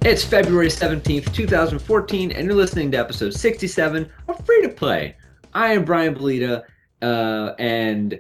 It's February 17th, 2014, and you're listening to episode 67 of Free to Play. I am Brian Belita, and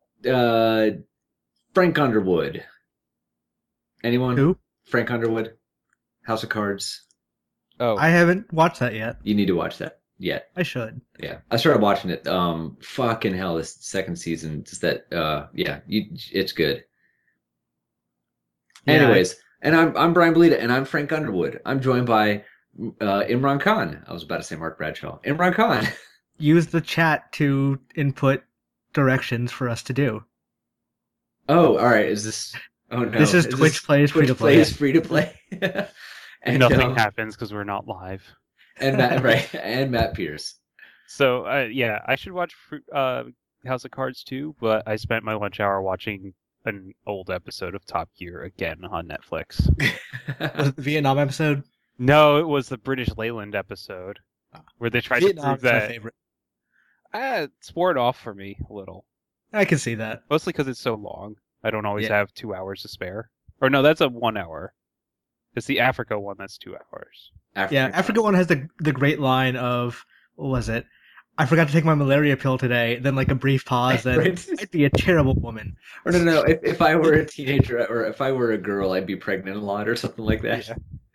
Frank Underwood. Anyone? Who? Frank Underwood? House of Cards. Oh, I haven't watched that yet. You need to watch that. Yet. I should. Yeah. I started watching it. Fucking hell, this second season. Just that, it's good. Yeah, Anyways, and I'm Brian Belita, and I'm Frank Underwood. I'm joined by Imran Khan. I was about to say Mark Bradshaw. Imran Khan. Use the chat to input directions for us to do. Oh, all right. Is this? Oh no. This is Twitch Plays Free to Play. Plays Free to Play. And nothing happens because we're not live. And Matt, right? And Matt Pierce. So yeah, I should watch House of Cards too, but I spent my lunch hour watching an old episode of Top Gear again on Netflix. Was it the Vietnam episode? No, it was the British Leyland episode where they tried to prove my that. favorite. It's worn off for me a little, I can see that. mostly because it's so long. I don't always Yeah. have 2 hours to spare. Or no, that's a 1 hour. It's the Africa one that's 2 hours. Africa one has the great line of, what was it? I forgot to take my malaria pill today. Then like a brief pause. Then Right. I'd be a terrible woman. Or no. If I were a teenager or if I were a girl, I'd be pregnant a lot or something like that.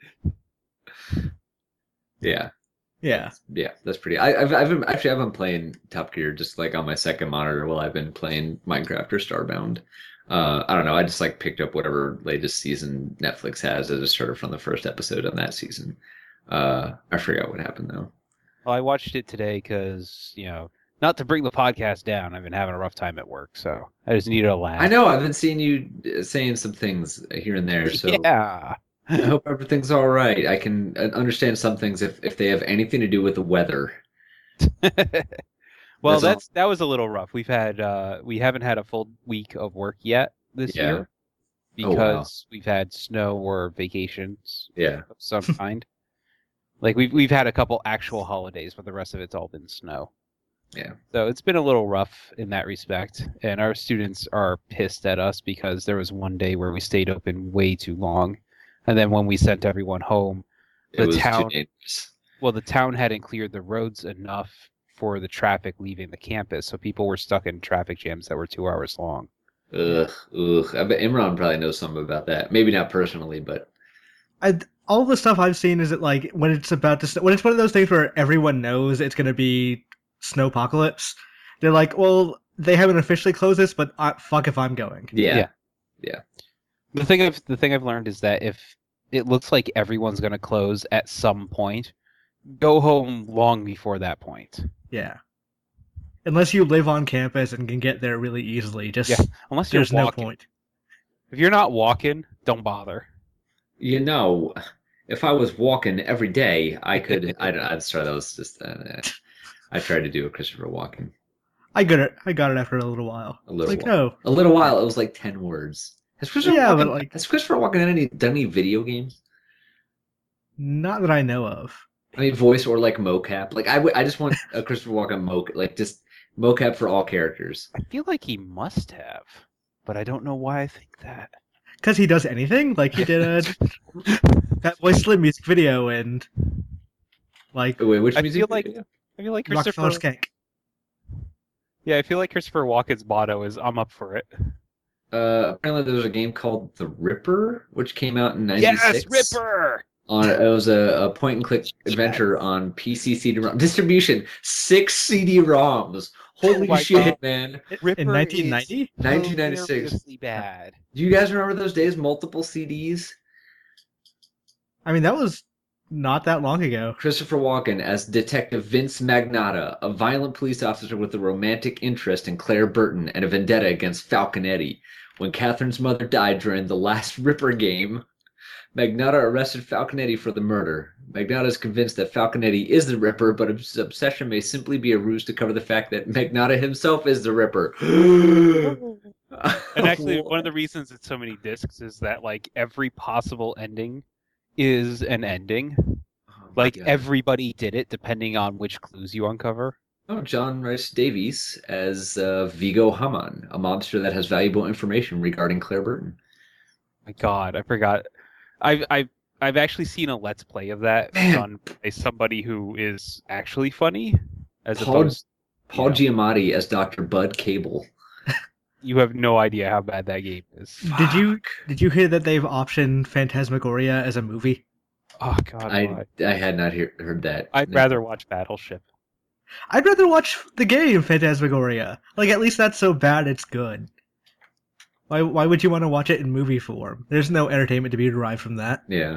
Yeah. Yeah, that's pretty. I've been playing Top Gear just like on my second monitor while I've been playing Minecraft or Starbound. I don't know. I just like picked up whatever latest season Netflix has. I just started from the first episode on that season. I forgot what happened though. Well, I watched it today because, not to bring the podcast down, I've been having a rough time at work, so I just needed a laugh. I know I've been seeing you saying some things here and there, so Yeah. I hope everything's all right. I can understand some things if they have anything to do with the weather. Well, That's that was a little rough. We haven't had a full week of work yet this Yeah. year Oh, wow. because we've had snow or vacations Yeah. of some kind. Like we've had a couple actual holidays, but the rest of it's all been snow. Yeah. So it's been a little rough in that respect, and our students are pissed at us because there was one day where we stayed open way too long, and then when we sent everyone home, It was town- too dangerous. well, the town hadn't cleared the roads enough for the traffic leaving the campus, so people were stuck in traffic jams that were 2 hours long. Ugh. I bet Imran probably knows something about that. Maybe not personally, but All the stuff I've seen is that like when it's about to when it's one of those things where everyone knows it's going to be snowpocalypse, they're like, well, they haven't officially closed this, but fuck if I'm going. yeah. The thing I've learned is that if it looks like everyone's going to close at some point, go home long before that point. Yeah. Unless you live on campus and can get there really easily, just Yeah, unless you're there's no walking. point. If you're not walking, don't bother. If I was walking every day, I could. I'm sorry, that was just. I tried to do a Christopher Walken. I got it after a little while. A little like, while. no. A little while. It was like 10 words. Has Christopher Yeah, Walken, but, like- has Christopher Walken done any video games? Not that I know of. I mean, voice or like mocap. Like I just want a Christopher Walken just mocap for all characters. I feel like he must have, but I don't know why I think that. Because he does anything? Like, he did that Boy Slim music video and, like, Wait, which I music? feel like- video? I feel like Rockefeller Christopher. Skank. Yeah, I feel like Christopher Walken's motto is "I'm up for it." Apparently there was a game called The Ripper, which came out in '96. Yes, Ripper. It was a point and click adventure on PC CD-ROM distribution. 6 CD-ROMs. Holy my shit, God. man! Ripper In 1990? is 1996. hilariously bad. Do you guys remember those days? Multiple CDs. I mean, that was not that long ago. Christopher Walken as Detective Vince Magnotta, a violent police officer with a romantic interest in Claire Burton and a vendetta against Falconetti. When Catherine's mother died during the last Ripper game, Magnotta arrested Falconetti for the murder. Magnotta is convinced that Falconetti is the Ripper, but his obsession may simply be a ruse to cover the fact that Magnotta himself is the Ripper. And actually, one of the reasons it's so many discs is that like every possible ending is an ending. Oh my Like God. everybody did it depending on which clues you uncover. Oh, John Rice Davies as Vigo Haman, a mobster that has valuable information regarding Claire Burton. My God, I forgot. I I've actually seen a Let's Play of that Man. done by somebody who is actually funny, as Paul opposed. Paul Giamatti as Dr. Bud Cable. You have no idea how bad that game is. Did you hear that they've optioned Phantasmagoria as a movie? Oh God, why? I had not heard that. I'd rather watch Battleship. I'd rather watch the game Phantasmagoria. Like, at least that's so bad it's good. Why would you want to watch it in movie form? There's no entertainment to be derived from that. Yeah.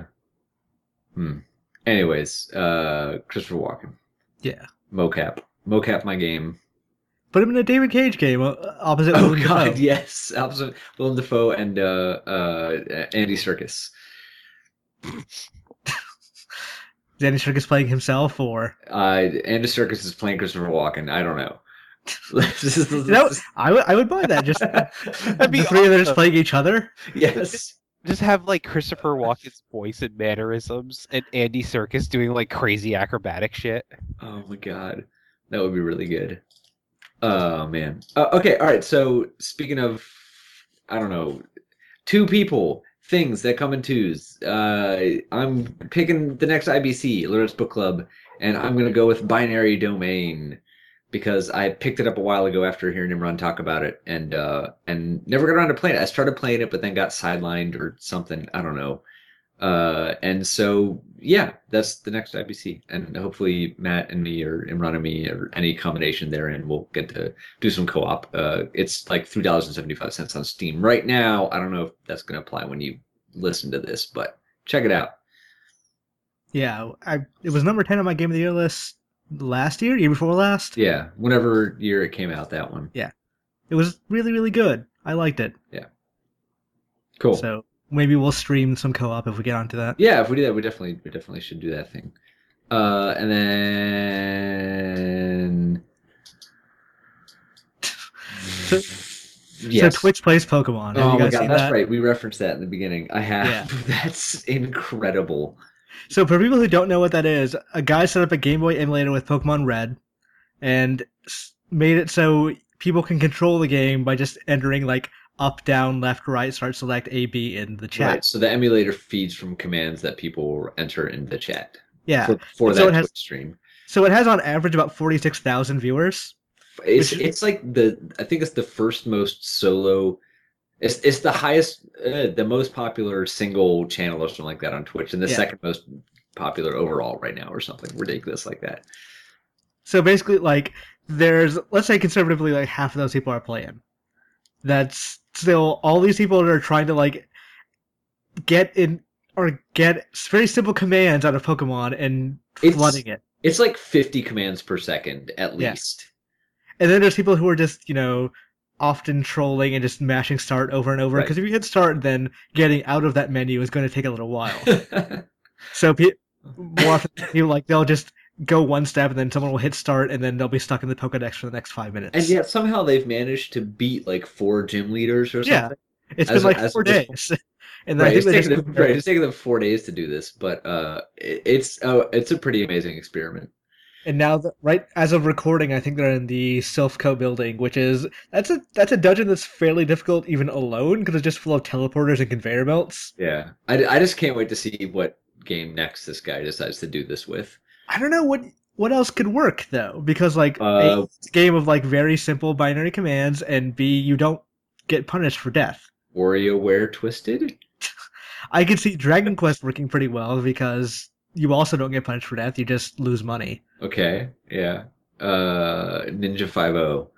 Anyways, Christopher Walken. Yeah. Mocap my game. Put him in a David Cage game opposite Oh Willem God, Dafoe. yes, opposite Willem Dafoe and Andy Serkis. Is Andy Serkis playing himself, or Andy Serkis is playing Christopher Walken. I don't know. I would buy that. Just That'd be the three of them awesome. just playing each other. Yes. Just have like Christopher Walken's voice and mannerisms, and Andy Serkis doing like crazy acrobatic shit. Oh my God, that would be really good. Oh man. Okay, all right. So speaking of, I don't know, two people, things that come in twos. I'm picking the next IBC, Lyrics Book Club, and I'm gonna go with Binary Domain because I picked it up a while ago after hearing Imran talk about it, and never got around to playing it. I started playing it, but then got sidelined or something. I don't know. And so yeah, that's the next IBC, and hopefully Matt and me, or Imran and me, or any combination therein, we'll get to do some co-op. It's like $3.75 on Steam right now. I don't know if that's going to apply when you listen to this, but check it out. Yeah, it was number 10 on my Game of the Year list last year before last. Yeah, whenever year it came out, that one. Yeah, it was really, really good. I liked it. Yeah, cool. So maybe we'll stream some co-op if we get onto that. Yeah, if we do that, we definitely should do that thing. And then So yes. Twitch plays Pokemon. Have Oh you my guys God, seen that's that? right. We referenced that in the beginning. I have. Yeah. That's incredible. So for people who don't know what that is, a guy set up a Game Boy emulator with Pokemon Red and made it so people can control the game by just entering like up, down, left, right, start, select, A, B in the chat. Right. So the emulator feeds from commands that people enter in the chat. Yeah. For So that it has- Twitch stream. So it has on average about 46,000 viewers. It's like I think it's the first most solo. It's the highest, the most popular single channel or something like that on Twitch, and the Yeah. second most popular overall right now, or something ridiculous like that. So basically, like, there's, let's say conservatively, like half of those people are playing. That's still all these people that are trying to like get very simple commands out of Pokemon and flooding it. It's like 50 commands per second at Yeah. least. And then there's people who are just, often trolling and just mashing start over and over. Right. Because if you hit start, then getting out of that menu is going to take a little while. So more often they'll just go one step and then someone will hit start and then they'll be stuck in the Pokedex for the next 5 minutes. And yet somehow they've managed to beat like 4 gym leaders or Yeah. something. It's as- been like as 4 of this days. And I Right, think it's taken them 4 days to do this, but it's a pretty amazing experiment. And now, right as of recording, I think they're in the Silphco building, which is that's a dungeon that's fairly difficult even alone because it's just full of teleporters and conveyor belts. Yeah, I just can't wait to see what game next this guy decides to do this with. I don't know what else could work though, because like Uh, it's a game of like very simple binary commands, and B, you don't get punished for death. WarioWare Twisted? I could see Dragon Quest working pretty well because you also don't get punished for death; you just lose money. Okay, yeah. Ninja 5.0.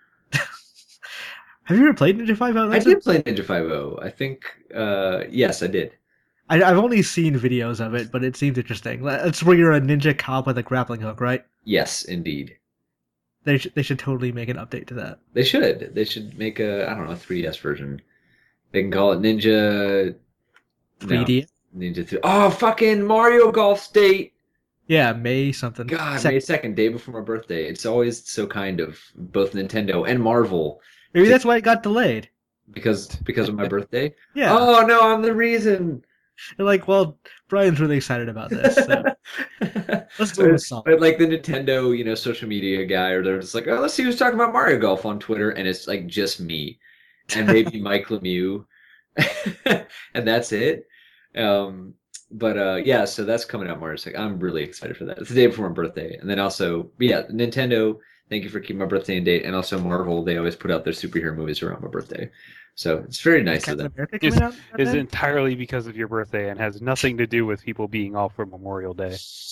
Have you ever played Ninja 5.0? I did play Ninja 5.0. I think, yes, I did. I've only seen videos of it, but it seems interesting. That's where you're a ninja cop with a grappling hook, right? Yes, indeed. They should totally make an update to that. They should. They should make a 3DS version. They can call it Ninja... 3D. No, Ninja 3. Oh, fucking Mario Golf State! Yeah, May something. God, Sec- May 2nd, day before my birthday. It's always so kind of both Nintendo and Marvel Maybe that's why it got delayed. because of my birthday. Yeah. Oh no, I'm the reason. They're like, well, Brian's really excited about this. So let's do a song. But like the Nintendo, social media guy, or they're just like, oh, let's see who's talking about Mario Golf on Twitter, and it's like just me and maybe Mike Lemieux, and that's it. Yeah, so that's coming out March 2nd. I'm really excited for that. It's the day before my birthday. And then also, yeah, Nintendo, thank you for keeping my birthday in date. And also Marvel, they always put out their superhero movies around my birthday. So it's very Is nice of Captain them. America Is coming out that is day? entirely because of your birthday and has nothing to do with people being off for Memorial Day.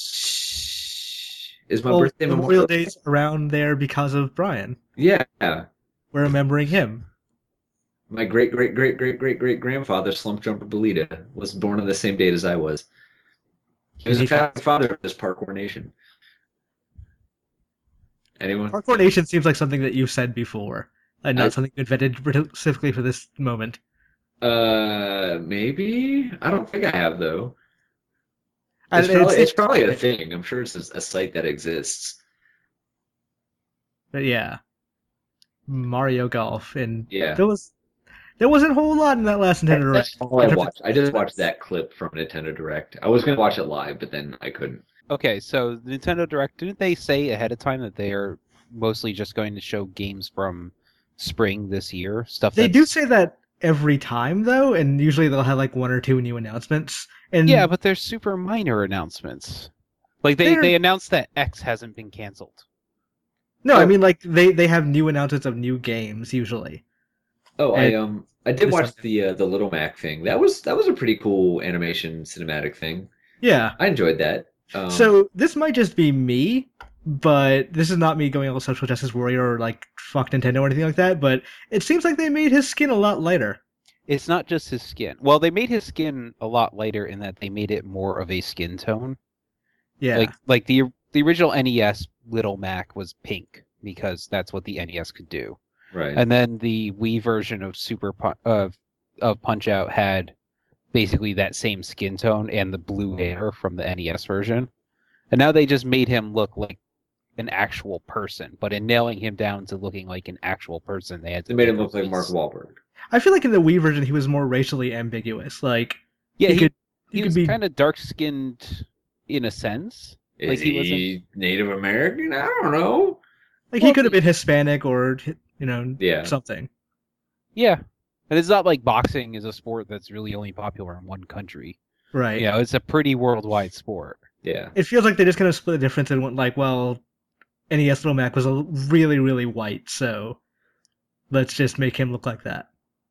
Is my Well, birthday Memorial Memorial Day? Day's around there because of Brian. Yeah. We're remembering him. My great great great great great great grandfather, Slump Jumper Belita, was born on the same date as I was. He was a He founding father of this parkour nation. Anyone? Hardcore Nation seems like something that you've said before, and I not something you invented specifically for this moment. maybe. I don't think I have though. And It's probably a thing. I'm sure it's a site that exists. but yeah, Mario Golf, and Yeah. there wasn't a whole lot in that last Nintendo That's Direct. all I watched. I just watched that clip from Nintendo Direct. I was gonna watch it live, but then I couldn't. Okay, so the Nintendo Direct, didn't they say ahead of time that they are mostly just going to show games from spring this year? Stuff They that's... do say that every time though, and usually they'll have like one or two new announcements. And Yeah, but they're super minor announcements. Like they're they announced that X hasn't been canceled. no, Oh. I mean like they have new announcements of new games usually. Oh, And I did this watch something. the Little Mac thing. That was a pretty cool animation cinematic thing. Yeah. I enjoyed that. So this might just be me, but this is not me going all social justice warrior or like fuck Nintendo or anything like that. But it seems like they made his skin a lot lighter. It's not just his skin. Well, they made his skin a lot lighter in that they made it more of a skin tone. Yeah, Like the original NES Little Mac was pink because that's what the NES could do. right. And then the Wii version of of Punch Out had basically that same skin tone and the blue hair from the NES version. And now they just made him look like an actual person, but in nailing him down to looking like an actual person, they had to They made make him look like Mark face. Wahlberg. I feel like in the Wii version he was more racially ambiguous. Like Yeah, he he could was be kind of dark skinned in a sense. Is Like he wasn't. he Native American? I don't know. like Well, he could have been Hispanic or Yeah. something. Yeah, and it's not like boxing is a sport that's really only popular in one country. Right. You know, it's a pretty worldwide sport. Yeah. It feels like they just kind of split the difference and went like, well, NES Little Mac was really really white, so let's just make him look like that.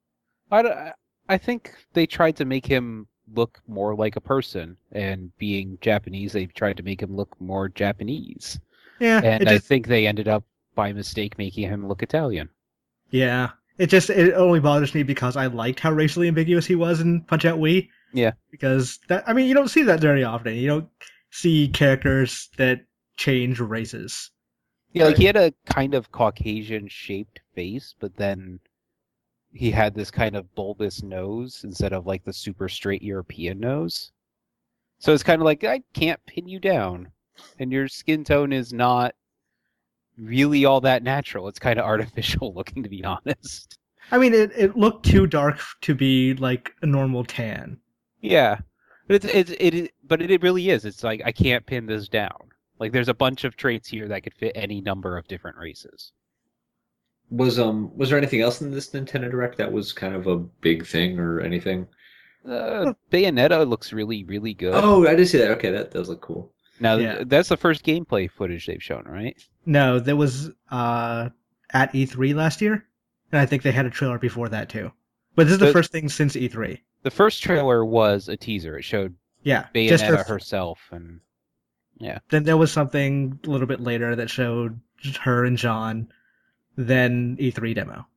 I think they tried to make him look more like a person, and being Japanese, they tried to make him look more Japanese. Yeah, And I think they ended up by mistake making him look Italian. yeah. It only bothers me because I liked how racially ambiguous he was in Punch Out Wii. Yeah. Because that, I mean, you don't see that very often. You don't see characters that change races. Yeah, like he had a kind of Caucasian shaped face, but then he had this kind of bulbous nose instead of like the super straight European nose. So it's kind of like, I can't pin you down. And your skin tone is not really all that natural. It's kind of artificial looking, to be honest. I mean, it looked too dark to be like a normal tan. Yeah. But it really is. It's like, I can't pin this down. Like there's a bunch of traits here that could fit any number of different races. Was there anything else in this Nintendo Direct that was kind of a big thing or anything? Bayonetta looks really, really good. Oh, I did see that. Okay, that does look cool. Now, Yeah. that's the first gameplay footage they've shown, right? No, there was at E3 last year, and I think they had a trailer before that too. But this is the But- first thing since E3. The first trailer was a teaser. It showed Yeah, just Bayonetta herself, and then there was something a little bit later that showed just her and John, then E3 demo.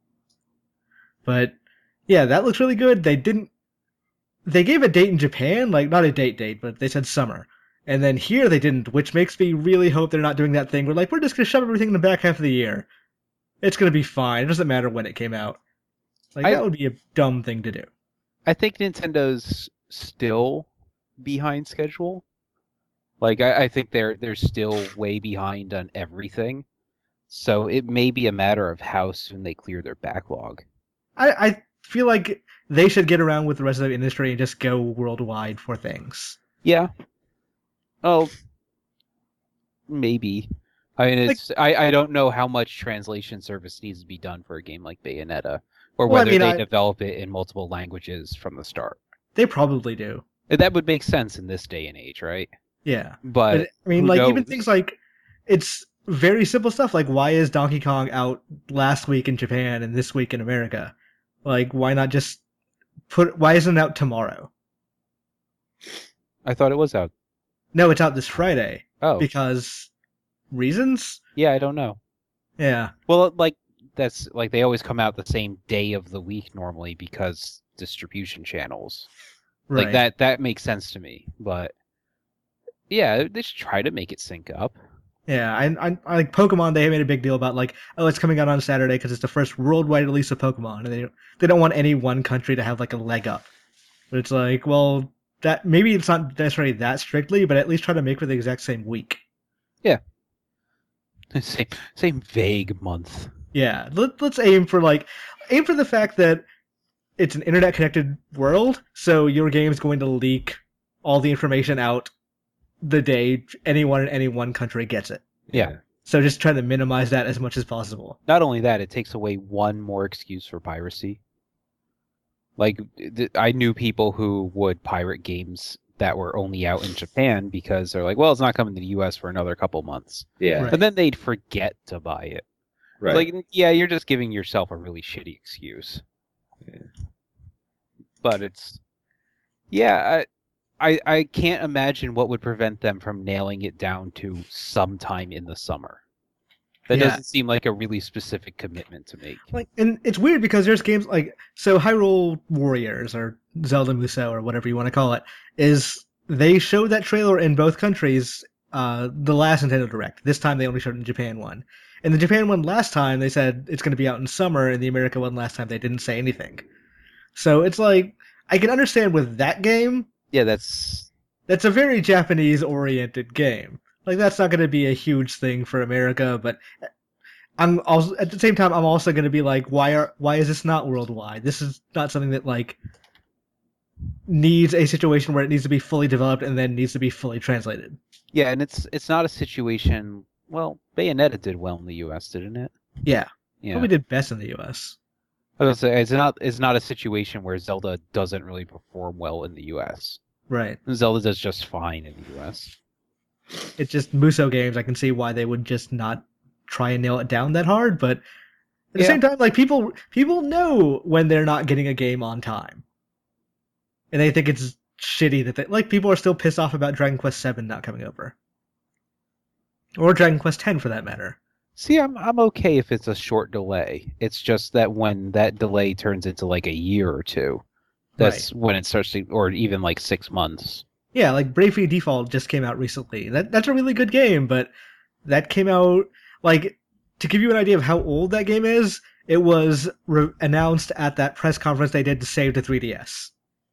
But yeah, that looks really good. They gave a date in Japan, like not a date, but they said summer. And then here they didn't, which makes me really hope they're not doing that thing where like we're just gonna shove everything in the back half of the year. It's gonna be fine. It doesn't matter when it came out. Like that would be a dumb thing to do. I think Nintendo's still behind schedule. Like I think they're still way behind on everything. So it may be a matter of how soon they clear their backlog. I feel like they should get around with the rest of the industry and just go worldwide for things. Yeah. Oh, maybe. I mean, I don't know how much translation service needs to be done for a game like Bayonetta, or Well, I whether mean, they develop it in multiple languages from the start. They probably do. That would make sense in this day and age, right? Yeah, But but I mean, who like even knows? things like it's very simple stuff. Like why is Donkey Kong out last week in Japan and this week in America? Like why not just put? Why isn't it out tomorrow? I thought it was out. No, it's out this Friday Oh, because reasons. yeah, I don't know. Yeah, Well, like that's like they always come out the same day of the week normally because distribution channels. right. Like that makes sense to me. But yeah, they should try to make it sync up. Yeah, I like Pokemon. They made a big deal about like, oh, it's coming out on Saturday because it's the first worldwide release of Pokemon, and they don't want any one country to have like a leg up. But it's like, well, that maybe it's not necessarily that strictly, but at least try to make for the exact same week. Same vague month. Yeah, let's aim for the fact that it's an internet connected world, so your game is going to leak all the information out the day anyone in any one country gets it. Yeah. So just try to minimize that as much as possible. Not only that, it takes away one more excuse for piracy. Like I knew people who would pirate games that were only out in Japan because they're like, well, it's not coming to the US for another couple months. Yeah. Right. And then they'd forget to buy it. Right. Like, yeah, you're just giving yourself a really shitty excuse. Yeah. But it's, yeah, I can't imagine what would prevent them from nailing it down to sometime in the summer. That Yeah. doesn't seem like a really specific commitment to make. Like, and it's weird because there's games like Hyrule Warriors or Zelda Musou or whatever you want to call it is they showed that trailer in both countries. The last Nintendo Direct. This time they only showed it in Japan one. In the Japan one last time they said it's going to be out in summer, and the America one last time they didn't say anything. So it's like I can understand with that game. Yeah, that's That's a very Japanese oriented game. Like that's not going to be a huge thing for America, but I'm also at the same time I'm also going to be like, why is this not worldwide? This is not something that like needs a situation where it needs to be fully developed and then needs to be fully translated. yeah, and it's not a situation. Well, Bayonetta did well in the U.S., didn't it? Yeah, Yeah. probably did best in the U.S. I was gonna say it's not a situation where Zelda doesn't really perform well in the U.S. Right. Zelda does just fine in the U.S. It's just Musou games. I can see why they would just not try and nail it down that hard, but at the Yeah. same time, like people know when they're not getting a game on time, and they think it's shitty that like people are still pissed off about Dragon Quest VII not coming over, or Dragon Quest X for that matter. See, I'm okay if it's a short delay. It's just that when that delay turns into like a year or two, that's when it starts to, or even like 6 months. Yeah, like Bravely Default just came out recently. That's a really good game, but that came out like to give you an idea of how old that game is. It was announced at that press conference they did to save the 3DS.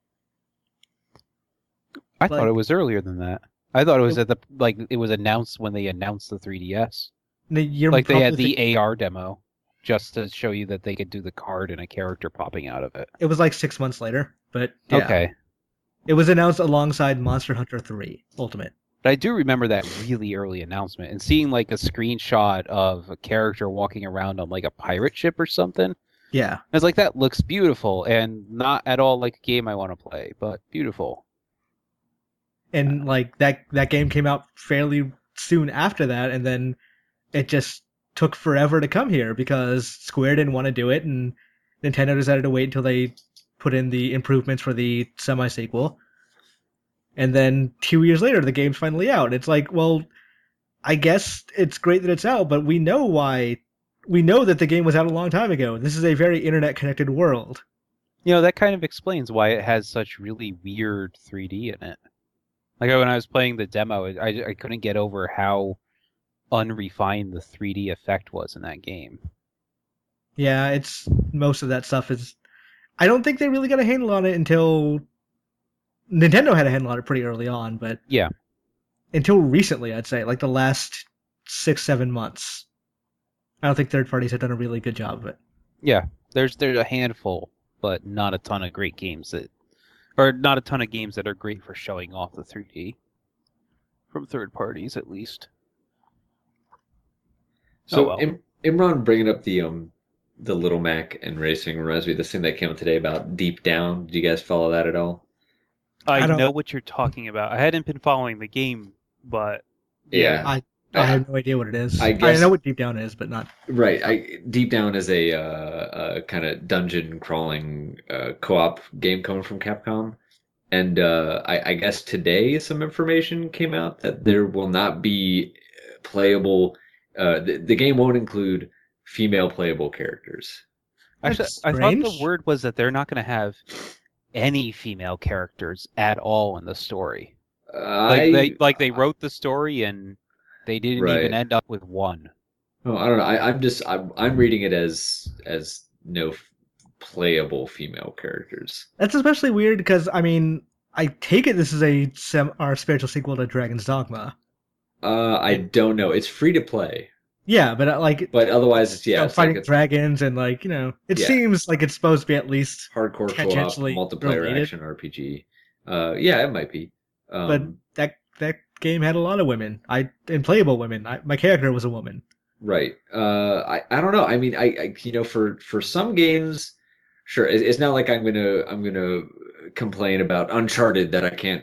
I Like- thought it was earlier than that. I thought it was at the it was announced when they announced the 3DS. You're Like they had probably the AR demo just to show you that they could do the card and a character popping out of it. It was like 6 months later, but yeah. Okay. It was announced alongside Monster Hunter 3 Ultimate. But I do remember that really early announcement and seeing like a screenshot of a character walking around on like a pirate ship or something. Yeah. I was like, that looks beautiful and not at all like a game I want to play, but beautiful. And like that game came out fairly soon after that, and then it just took forever to come here because Square didn't want to do it, and Nintendo decided to wait until they put in the improvements for the semi-sequel. And then 2 years later, the game's finally out. It's like, well, I guess it's great that it's out, but we know why. We know that the game was out a long time ago. This is a very internet-connected world. You know, that kind of explains why it has such really weird 3D in it. Like when I was playing the demo, I couldn't get over how unrefined the 3D effect was in that game. Yeah, it's most of that stuff is. I don't think they really got a handle on it until Nintendo had a handle on it pretty early on, but Yeah. until recently, I'd say like the last 6-7 months. I don't think third parties have done a really good job of it. Yeah, there's a handful, but not a ton of great games or not a ton of games that are great for showing off the 3D from third parties, at least. So well. Imran bringing up the Little Mac and racing reminds me of this thing that came out today about Deep Down. Did you guys follow that at all? I don't- know what you're talking about. I hadn't been following the game, but Yeah. I have no idea what it is. I I guess- know what Deep Down is, but not. Right. Deep Down is a kind of dungeon crawling co-op game coming from Capcom. And I guess today some information came out that there will not be playable. The game won't include female playable characters. actually, That's I thought the strange. word was that they're not going to have any female characters at all in the story. They wrote the story and they didn't Right. even end up with one. Oh, I don't know. I'm reading it as no playable female characters. That's especially weird because I mean, I take it this is our spiritual sequel to Dragon's Dogma. I don't know. It's free to play, Yeah, but but otherwise it's it's fighting like a dragons and it Yeah. seems like it's supposed to be at least. hardcore co-op tangentially multiplayer related. action RPG. Yeah, it might be. But that game had a lot of women. And playable women. My character was a woman. Right. I don't know. I mean, I for some games, sure. It's not like I'm gonna complain about Uncharted that I can't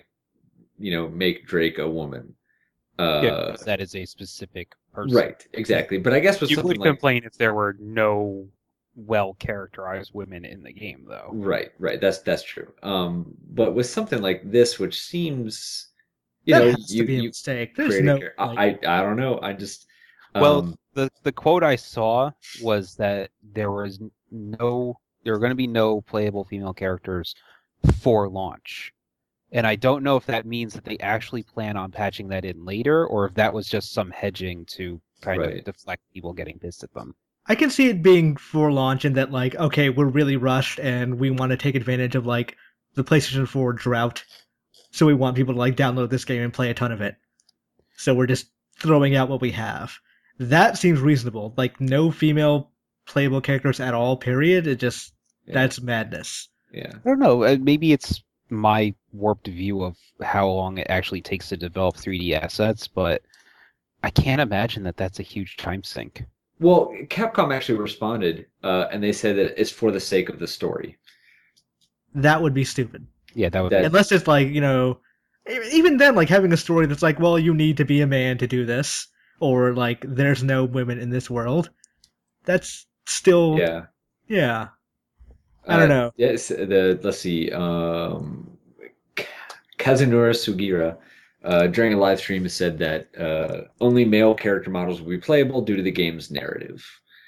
make Drake a woman. Because that is a specific person. Right. Exactly. But I guess with You something would like complain if there were no well-characterized women in the game, though. right. That's true. But with something like this, which seems That has to be a you mistake. There's create no. I don't know. I just Well, the quote I saw was that there were going to be no playable female characters for launch. And I don't know if that means that they actually plan on patching that in later, or if that was just some hedging to kind Right. of deflect people getting pissed at them. I can see it being for launch and that okay, we're really rushed and we want to take advantage of the PlayStation 4 drought. So we want people to download this game and play a ton of it. So we're just throwing out what we have. That seems reasonable. No female playable characters at all, period. It just that's madness. yeah. I don't know. Maybe it's my warped view of how long it actually takes to develop 3D assets, but I can't imagine that that's a huge time sink. Well, Capcom actually responded, and they said that it's for the sake of the story. That would be stupid. Yeah, that would That- be. Unless it's even then, having a story that's well, you need to be a man to do this, or there's no women in this world. That's still, Yeah. I don't know. Yes. Let's see. Kazunori Sugira, during a live stream, said that only male character models will be playable due to the game's narrative.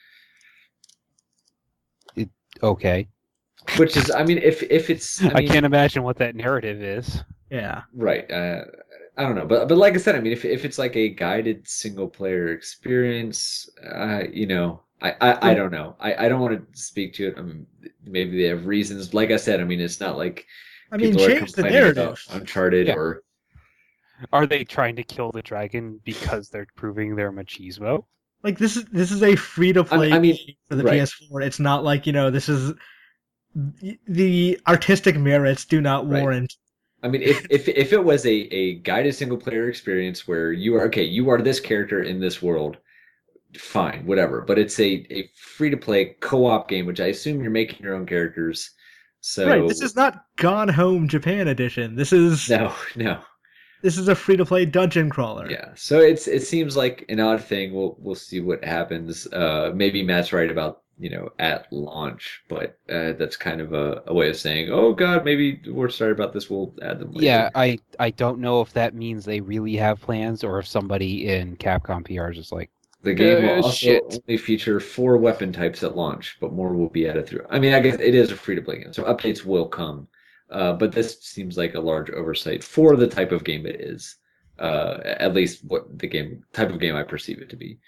Okay. Which is, I mean, if it's, I can't imagine what that narrative is. Yeah. right. I don't know, but like I said, I mean, if it's like a guided single player experience, I don't know. I don't want to speak to it. I mean, maybe they have reasons. Like I said, I mean, it's not like people are change the complaining about narrative. Uncharted Yeah. or Are they trying to kill the dragon because they're proving they're machismo? This is a free to play I mean, game for the right. PS4. It's not this is the artistic merits do not Right. warrant. I mean, if it was a guided single player experience where you are this character in this world, fine, whatever. But it's a free to play co-op game, which I assume you're making your own characters. So Right. This is not Gone Home Japan edition. This is no. This is a free to play dungeon crawler. Yeah. So it seems like an odd thing. We'll see what happens. Maybe Matt's right about at launch, but that's kind of a way of saying, oh God, maybe we're sorry about this. We'll add them later. Yeah, I don't know if that means they really have plans or if somebody in Capcom PR is just like, The game will also shit. only feature 4 weapon types at launch, but more will be added through. I mean, I guess it is a free-to-play game, so updates will come. But this seems like a large oversight for the type of game it is. At least what the type of game I perceive it to be.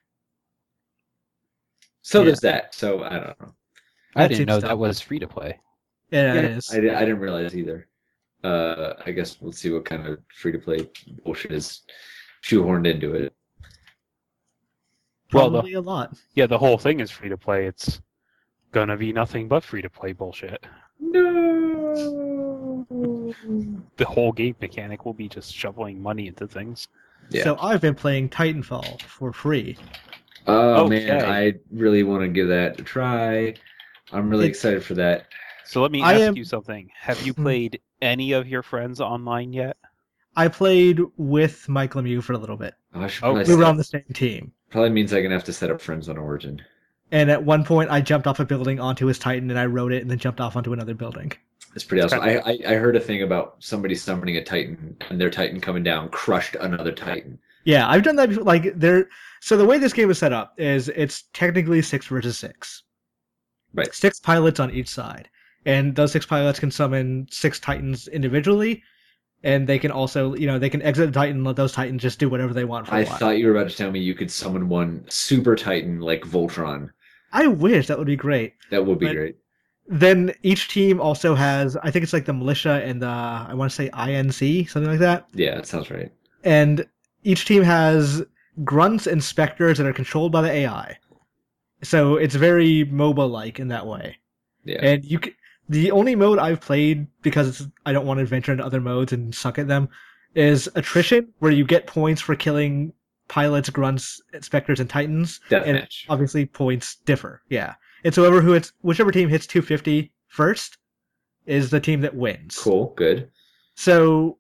So there's that. So I don't know. I That didn't seems know dumb. that was free to play. Yeah, it Yeah, is. I didn't realize either. I guess we'll see what kind of free-to-play bullshit is shoehorned into it. Well, Probably a lot. Yeah, the whole thing is free to play. It's gonna be nothing but free to play bullshit. No. The whole game mechanic will be just shoveling money into things. Yeah. So I've been playing Titanfall for free. Oh Okay. man, I really want to give that a try. I'm really It's- excited for that. So let me I ask am. you something. Have you Hmm. played any of your friends online yet? I played with Mike Lemieux for a little bit. Oh, I should probably We Okay. were set on up. the same team. Probably means I'm gonna have to set up friends on Origin. And at one point, I jumped off a building onto his Titan, and I rode it, and then jumped off onto another building. It's pretty It's awesome. kind of I heard a thing about somebody summoning a Titan and their Titan coming down crushed another Titan. Yeah, I've done that before. Like there, so the way this game is set up is it's technically 6 versus 6, Right. 6 pilots on each side, and those 6 pilots can summon 6 Titans individually, and they can also, they can exit the Titan and let those Titans just do whatever they want for a I while. thought you were about to tell me you could summon one super Titan like Voltron. I wish that would be great. That would be But great. then each team also has, I think it's like the militia and the, I want to say INC, something like that. Yeah, that sounds right. And each team has grunts and specters that are controlled by the AI. So it's very MOBA like in that way. Yeah. And the only mode I've played, because I don't want to venture into other modes and suck at them, is attrition, where you get points for killing pilots, grunts, specters, and titans. And Deathmatch. obviously points differ. Yeah. And so whichever team hits 250 first is the team that wins. Cool. Good. So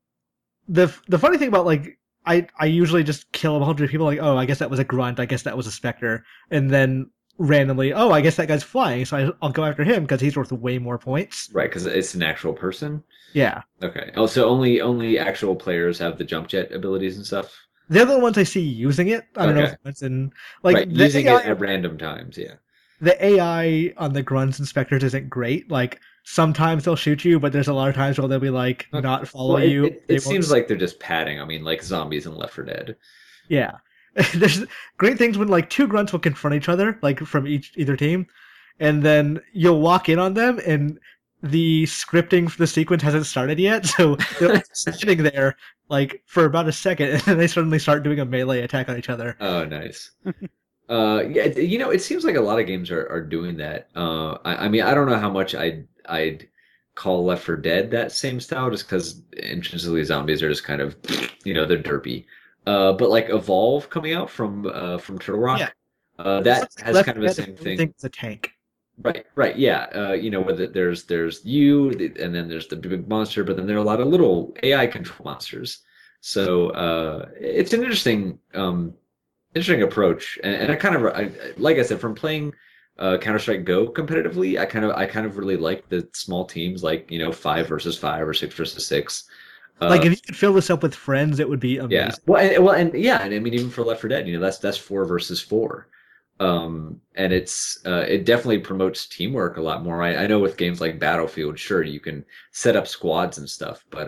the funny thing about, like, I usually just kill 100 people, like, oh, I guess that was a grunt, I guess that was a specter, and then randomly, oh, I guess that guy's flying, so I'll go after him because he's worth way more points. Right, because it's an actual person. Yeah. Okay. Oh, so only actual players have the jump jet abilities and stuff. They're the ones I see using it. I don't know Okay. if it's in, like, Right, using it at random times. Yeah. the AI on the grunts and specters isn't great. Like, sometimes they'll shoot you, but there's a lot of times where they'll be like, Okay. not follow Well, you. it They won't- seems like they're just padding. I mean, like zombies in Left 4 Dead. Yeah. There's great things when, like, 2 grunts will confront each other, like, from either team, and then you'll walk in on them, and the scripting for the sequence hasn't started yet, so they're sitting there, like, for about a second, and then they suddenly start doing a melee attack on each other. Oh, nice. Yeah, it seems like a lot of games are doing that. I mean, I don't know how much I'd call Left 4 Dead that same style, just because intrinsically zombies are just kind of, they're derpy. But like Evolve coming out from Turtle Rock, Yeah. that has Left kind of the 4 Dead, same thing. Everything's a tank. Right, yeah. Where there's you, and then there's the big monster, but then there are a lot of little AI control monsters. So it's an interesting approach, and like I said, from playing Counter-Strike Go competitively, I kind of really like the small teams, like 5 versus 5 or 6 versus 6. Like, if you could fill this up with friends, it would be amazing. Yeah, and yeah, and I mean even for Left 4 Dead, that's 4 versus 4. And it definitely promotes teamwork a lot more. I know with games like Battlefield, sure you can set up squads and stuff, but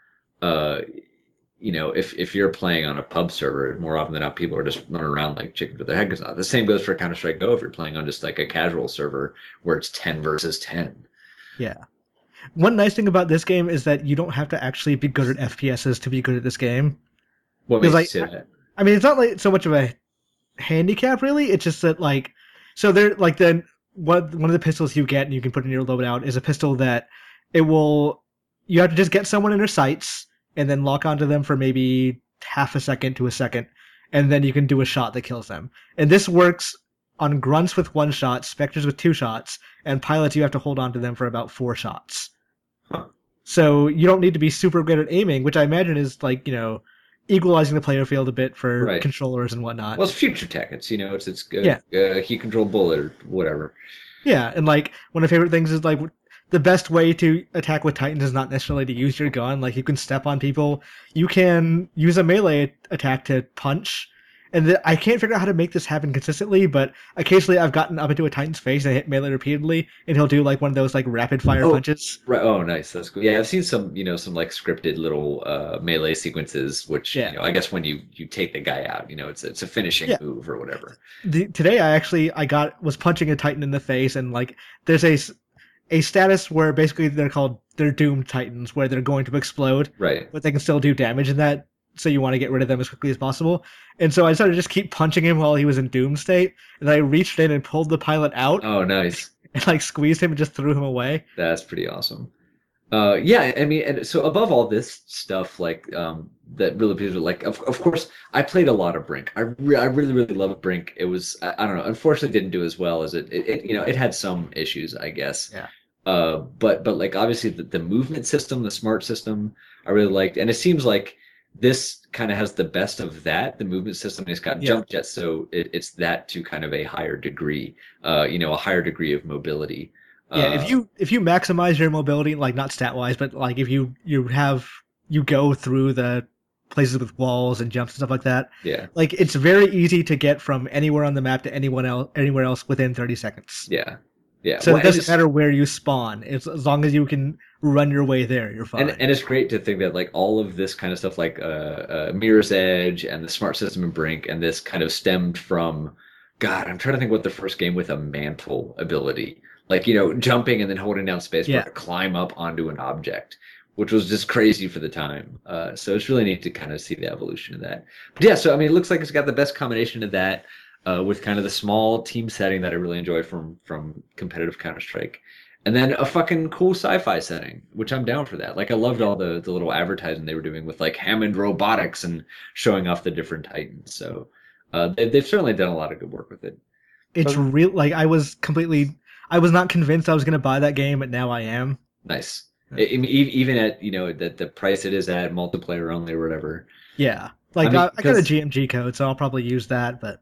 if you're playing on a pub server, more often than not, people are just running around like chickens with their head goes off. The same goes for Counter-Strike Go if you're playing on just like a casual server where it's 10 versus 10. Yeah. One nice thing about this game is that you don't have to actually be good at FPSs to be good at this game. What Because, makes like, you say that? I mean, it's not like so much of a handicap, really. It's just that, like, so they're like one of the pistols you get and you can put in your loadout is a pistol that you have to just get someone in their sights and then lock onto them for maybe half a second to a second, and then you can do a shot that kills them. And this works on grunts with 1 shot, specters with 2 shots, and pilots you have to hold on to them for about 4 shots. Huh. So you don't need to be super good at aiming, which I imagine is like, equalizing the player field a bit for Right. controllers and whatnot. Well, it's future tech. It's good. Yeah. Heat control bullet or whatever. Yeah, and like one of my favorite things is like the best way to attack with Titans is not necessarily to use your gun. Like, you can step on people. You can use a melee attack to punch. And I can't figure out how to make this happen consistently, but occasionally I've gotten up into a Titan's face and hit melee repeatedly, and he'll do like one of those like rapid fire punches. Right. Oh, nice. That's cool. Yeah, I've seen some like scripted little melee sequences, which Yeah. I guess when you take the guy out, it's a finishing Yeah. move or whatever. Today I was punching a Titan in the face, and like there's a status where basically they're doomed Titans, where they're going to explode, Right. but they can still do damage in that. So you want to get rid of them as quickly as possible. And so I decided to just keep punching him while he was in doom state. And I reached in and pulled the pilot out Oh, nice. and like squeezed him and just threw him away. That's pretty awesome. Yeah, I mean, and so above all this stuff, like that really pleases me. Like, of course, I played a lot of Brink. I really really love Brink. It was I don't know. Unfortunately, didn't do as well as it had some issues, I guess. Yeah. But like obviously the movement system, the smart system, I really liked, and it seems like this kind of has the best of that. The movement system, it's got Yeah. jump jets, so it's that to kind of a higher degree, a higher degree of mobility. Yeah, Uh, if you maximize your mobility, like not stat wise, but like if you go through the places with walls and jumps and stuff like that, yeah, like it's very easy to get from anywhere on the map to anywhere else within 30 seconds. yeah, yeah. So Well, it doesn't matter where you spawn. It's as long as you can run your way there, you're fine. and it's great to think that like all of this kind of stuff, like Mirror's Edge and the smart system in Brink, and this kind of stemmed from. God, I'm trying to think what the first game with a mantle ability, like jumping and then holding down spacebar Yeah. to climb up onto an object, which was just crazy for the time. So it's really neat to kind of see the evolution of that. But yeah, so I mean, it looks like it's got the best combination of that with kind of the small team setting that I really enjoy from competitive Counter Strike, and then a fucking cool sci-fi setting, which I'm down for that. Like I loved all the little advertising they were doing with like Hammond Robotics and showing off the different Titans. So they've certainly done a lot of good work with it. It's real. Like I was not convinced I was going to buy that game, but now I am. Nice. Even at the price it is at, multiplayer only or whatever. Yeah, like I mean, I got a GMG code, so I'll probably use that. But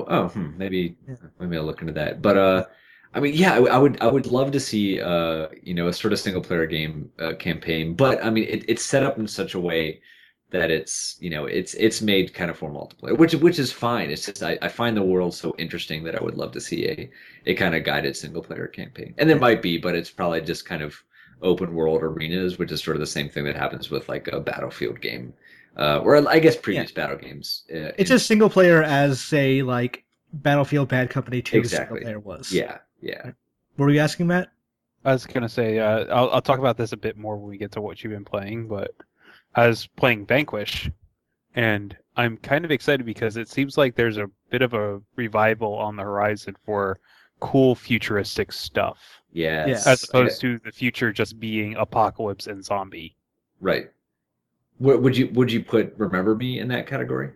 maybe I'll look into that. But I mean, yeah, I would love to see a sort of single player game campaign. But I mean, it's set up in such a way that it's made kind of for multiplayer, which is fine. It's just I find the world so interesting that I would love to see a kind of guided single player campaign. And there might be, but it's probably just kind of open world arenas, which is sort of the same thing that happens with like a Battlefield game, or I guess previous battle games. It's just single player as say like Battlefield Bad Company 2 Exactly. single player was. Yeah. What were you asking, Matt? I was gonna say I'll talk about this a bit more when we get to what you've been playing, but I was playing Vanquish, and I'm kind of excited because it seems like there's a bit of a revival on the horizon for cool futuristic stuff. Yes. As opposed to the future just being apocalypse and zombie. Right. Would you put Remember Me in that category?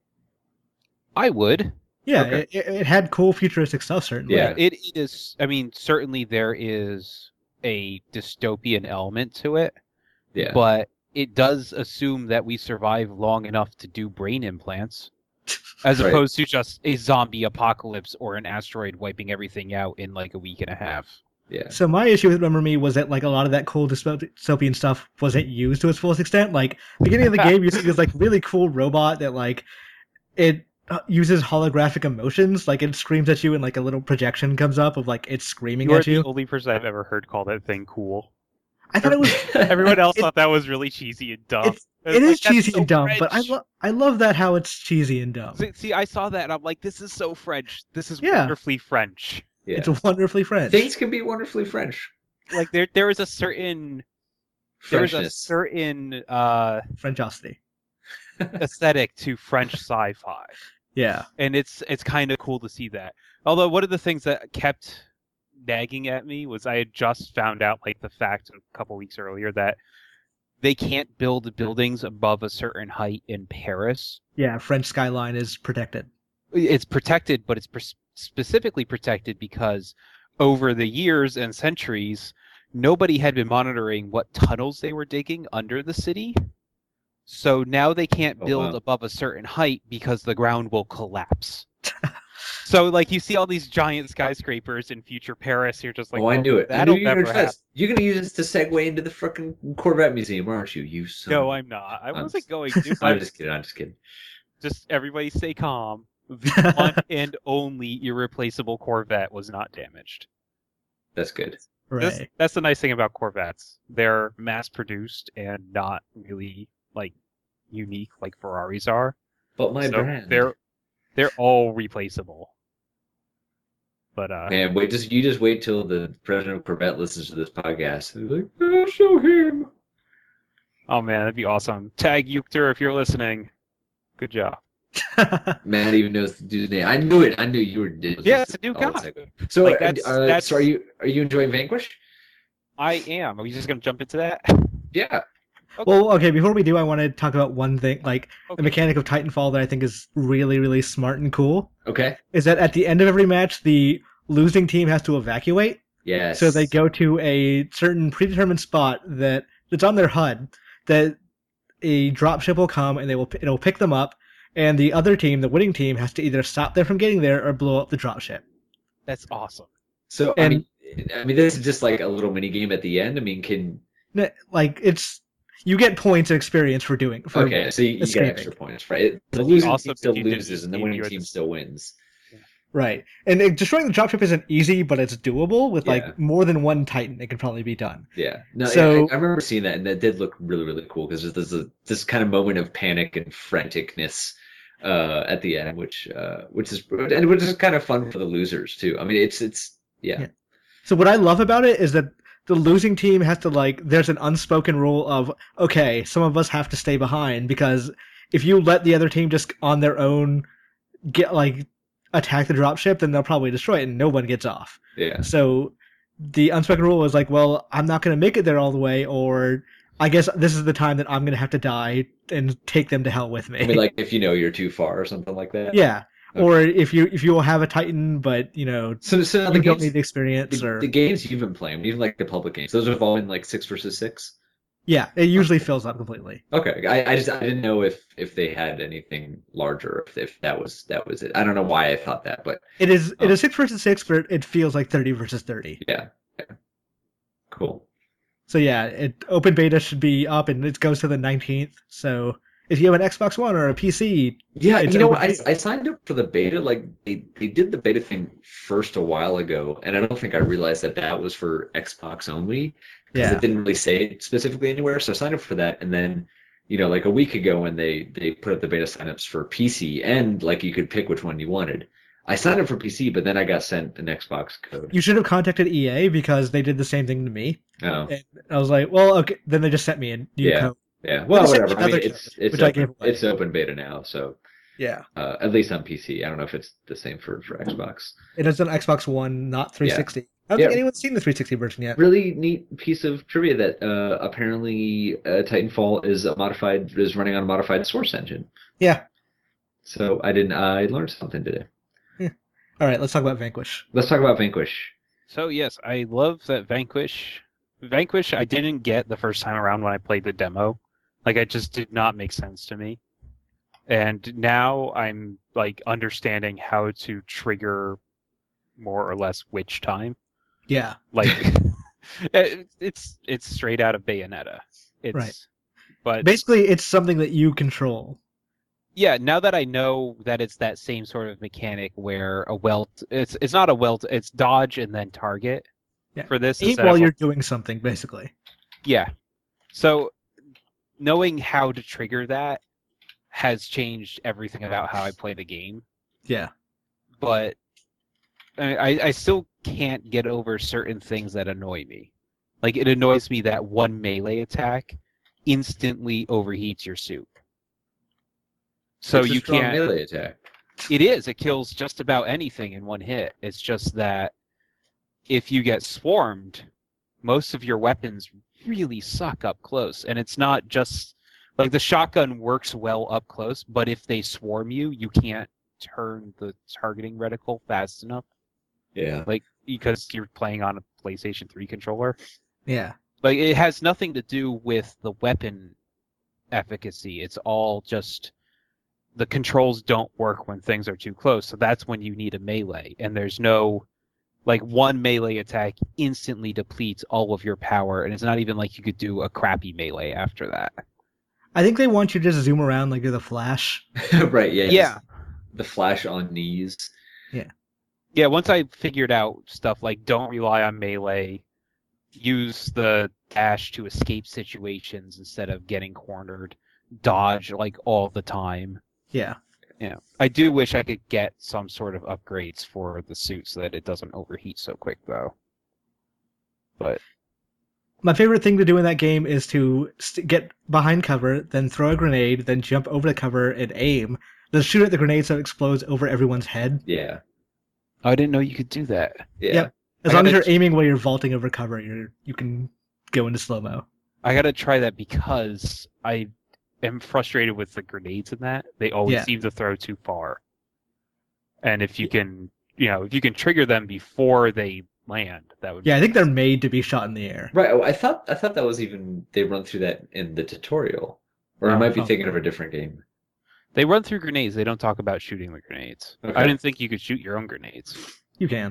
I would. Yeah, Okay. it had cool futuristic stuff, certainly. Yeah. It is. I mean, certainly there is a dystopian element to it, Yeah. but it does assume that we survive long enough to do brain implants, as Right. opposed to just a zombie apocalypse or an asteroid wiping everything out in like a week and a half. Yeah. So my issue with Remember Me was that like a lot of that cool dystopian stuff wasn't used to its fullest extent. Like beginning of the game, you see this like really cool robot that like it uses holographic emotions. Like it screams at you, and like a little projection comes up of like it's screaming You're at you. the only person I've ever heard call that thing cool. I thought it was. Everyone else It- thought that was really cheesy and dumb. It is That's cheesy so and dumb, but French. I love that how it's cheesy and dumb. See, I saw that and I'm like, this is so French. This is Yeah. wonderfully French. Yeah. It's wonderfully French. Things can be wonderfully French. Like there is a certain Freshness. Frenchosity. aesthetic to French sci-fi, Yeah. and it's kind of cool to see that. Although one of the things that kept nagging at me was I had just found out like the fact a couple weeks earlier that they can't build buildings above a certain height in Paris. Yeah, French skyline is protected. It's protected, but it's specifically protected because over the years and centuries, nobody had been monitoring what tunnels they were digging under the city. So now they can't Oh, build wow. above a certain height because the ground will collapse. So, like, you see all these giant skyscrapers in future Paris. You're just like, I knew it. I That'll knew you were never gonna happen. test. You're gonna use this to segue into the freaking Corvette Museum, aren't you? You son. No, of- I'm not. I I'm wasn't just- going to. I'm just kidding. I'm just kidding. Just everybody stay calm. The one and only irreplaceable Corvette was not damaged. That's good. Right. That's the nice thing about Corvettes. They're mass produced and not really like unique like Ferraris are. But my So brand. they're all replaceable. But Man, you just wait till the president of Corvette listens to this podcast. He's like, "I'll show him." oh man, that'd be awesome. Tag Euctor if you're listening. Good job. Matt even knows the dude's name. I knew it. I knew you were. Yeah, it's a new Oh, guy. So, Like, that's- so are you enjoying Vanquish? I am. Are we just gonna jump into that? Yeah. Well, okay, before we do, I want to talk about one thing, like Okay. the mechanic of Titanfall that I think is really, really smart and cool, Okay. is that at the end of every match, the losing team has to evacuate. Yes. So they go to a certain predetermined spot that's on their HUD that a dropship will come and it'll pick them up, and the other team, the winning team, has to either stop them from getting there or blow up the dropship. That's awesome. So And I mean, this is just like a little mini game at the end. I mean, like you get points and experience for okay, so you get escaping. extra points, right? The losing Also, team still if you did loses, and the escape, winning you're team the- still wins. Right. And destroying the dropship isn't easy, but it's doable with Yeah. like more than one Titan. It can probably be done. Yeah. No, So- I remember seeing that, and that did look really, really cool because there's this kind of moment of panic and franticness at the end, which is kind of fun for the losers too. I mean, it's yeah. So what I love about it is that the losing team has to there's an unspoken rule of, okay, some of us have to stay behind, because if you let the other team just on their own get attack the dropship, then they'll probably destroy it and no one gets off. Yeah. So the unspoken rule is well, I'm not going to make it there all the way, or I guess this is the time that I'm going to have to die and take them to hell with me. I mean, like if you know you're too far or something like that. Yeah. Okay. Or if you will have a Titan, but So now you the don't need games, the experience, or the games you've been playing, even like the public games, those have all been like 6 versus 6. yeah, it usually fills up completely. Okay, I didn't know if they had anything larger, if that was it. I don't know why I thought that, but It is 6 versus 6, but it feels like 30 versus 30. yeah. Cool. So yeah, open beta should be up, and it goes to the 19th. So if you have an Xbox One or a PC, Yeah, it's you know open what? beta. I signed up for the beta. Like they did the beta thing first a while ago, and I don't think I realized that was for Xbox only because Yeah. it didn't really say it specifically anywhere. So I signed up for that, and then like a week ago when they put up the beta signups for PC, and like you could pick which one you wanted. I signed up for PC, but then I got sent an Xbox code. You should have contacted EA because they did the same thing to me. Oh, And I was like, well, okay. Then they just sent me a new Yeah. code. yeah. Well, They sent whatever. me I mean, another it's which I gave open, away. it's open beta now, so Yeah. at least on PC. I don't know if it's the same for Xbox. It is on Xbox One, not 360. I don't Yeah. think anyone's seen the 360 version yet. Really neat piece of trivia that apparently Titanfall is running on a modified Source engine. Yeah. So I learned something today. All right, let's talk about Vanquish. Let's talk about Vanquish. So yes, I love that Vanquish. Vanquish, I didn't get the first time around when I played the demo. Like, it just did not make sense to me. And now I'm understanding how to trigger more or less witch time. Yeah. Like, it's straight out of Bayonetta. It's, Right. But Basically, it's something that you control. yeah, now that I know that it's that same sort of mechanic where a welt, it's not a welt, it's dodge and then target. Yeah. For this, Aim instead while of- you're doing something, basically. Yeah. So knowing how to trigger that has changed everything about how I play the game. Yeah. But I still can't get over certain things that annoy me. Like, it annoys me that one melee attack instantly overheats your suit. So It's a you strong can't. melee attack. It is. It kills just about anything in one hit. It's just that if you get swarmed, most of your weapons really suck up close. And it's not just like the shotgun works well up close, but if they swarm you, you can't turn the targeting reticle fast enough. Yeah. Like, because you're playing on a PlayStation 3 controller. Yeah. Like, it has nothing to do with the weapon efficacy. It's all just the controls don't work when things are too close. So that's when you need a melee. And there's no, like, one melee attack instantly depletes all of your power. And it's not even like you could do a crappy melee after that. I think they want you to just zoom around like you're the Flash. Right, yeah. Yeah. The flash on knees. Yeah, once I figured out stuff like don't rely on melee, use the dash to escape situations instead of getting cornered, dodge like all the time. Yeah. Yeah, I do wish I could get some sort of upgrades for the suit so that it doesn't overheat so quick, though. But My favorite thing to do in that game is to get behind cover, then throw a grenade, then jump over the cover and aim, then shoot at the grenade so it explodes over everyone's head. Yeah. I didn't know you could do that. Yeah. Yep. As I long as gotta you're aiming while you're vaulting over cover, you can go into slow-mo. I gotta try that because I am frustrated with the grenades in that. They always Yeah. seem to throw too far. And if you can, if you can trigger them before they land. That would. Yeah, I be think they're nice. made to be shot in the air. Right. Oh, I thought that was even they run through that in the tutorial, or I might be Oh. thinking of a different game. They run through grenades. They don't talk about shooting the grenades. Okay. I didn't think you could shoot your own grenades. You can.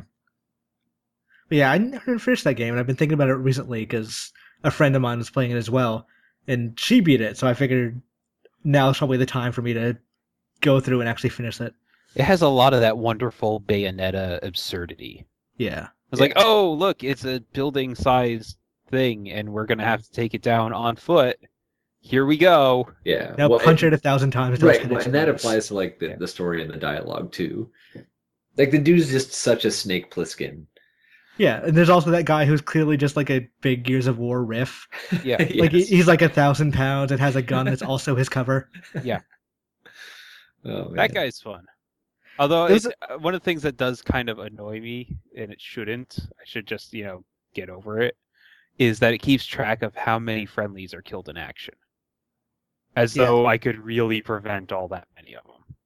But yeah, I never finished that game, and I've been thinking about it recently because a friend of mine was playing it as well, and she beat it. So I figured now's probably the time for me to go through and actually finish it. It has a lot of that wonderful Bayonetta absurdity. Yeah. It's like, oh, look, it's a building-sized thing, and we're going to have to take it down on foot. Here we go. Yeah. Now Well, punch it 1,000 times. until it's Right, well, finished. and that applies to like the story and the dialogue too. Like the dude's just such a Snake Plissken. Yeah, and there's also that guy who's clearly just like a big Gears of War riff. Yeah. Like Yes. he's like 1,000 pounds and has a gun that's also his cover. Oh, man. That guy's fun. Although There's one of the things that does kind of annoy me, and it shouldn't, I should just, get over it, is that it keeps track of how many friendlies are killed in action. As though I could really prevent all that many of them.